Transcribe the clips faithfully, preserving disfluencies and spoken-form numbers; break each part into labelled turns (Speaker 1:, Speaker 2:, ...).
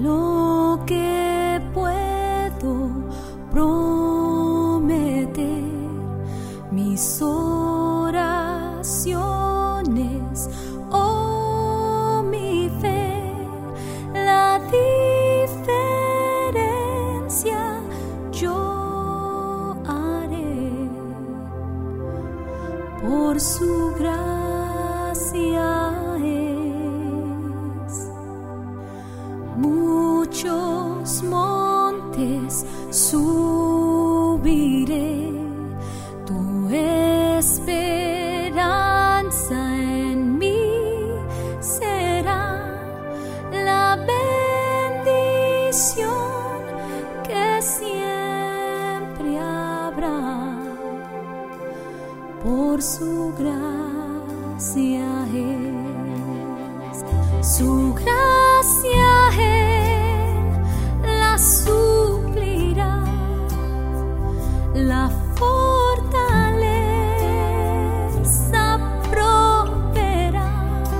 Speaker 1: lo que puedo prometer, mis oraciones, oh mi fe, la diferencia yo haré por su gracia. Muchos montes subiré, tu esperanza en mí será la bendición que siempre habrá, por su gracia es, su gracia Él la suplirá, la fortaleza proveerá.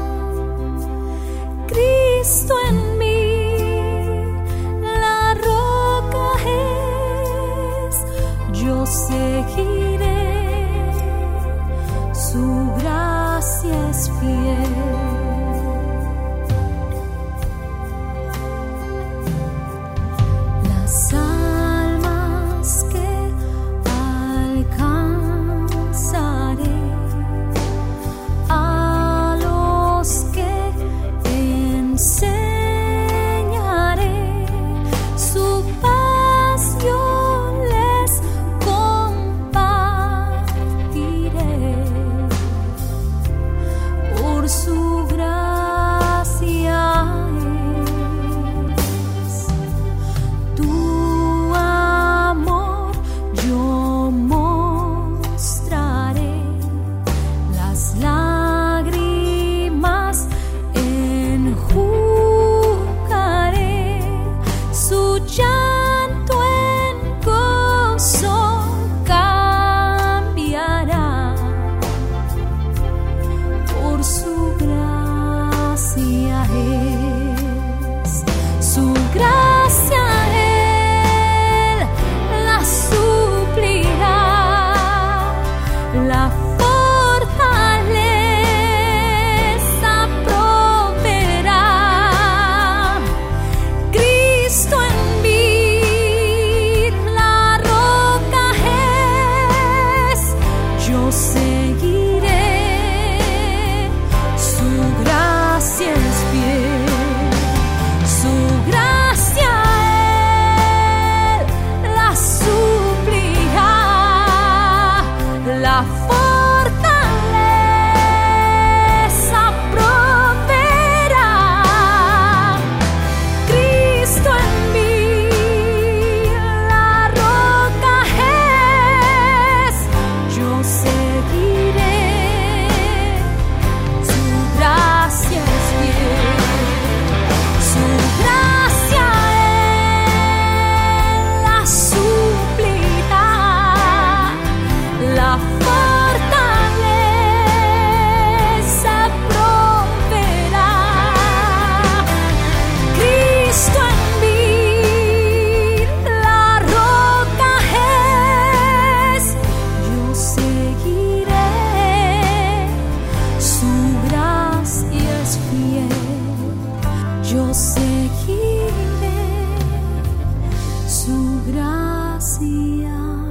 Speaker 1: Cristo en mí la roca es, yo seguiré, su gracia es fiel. Yo seguiré, su gracia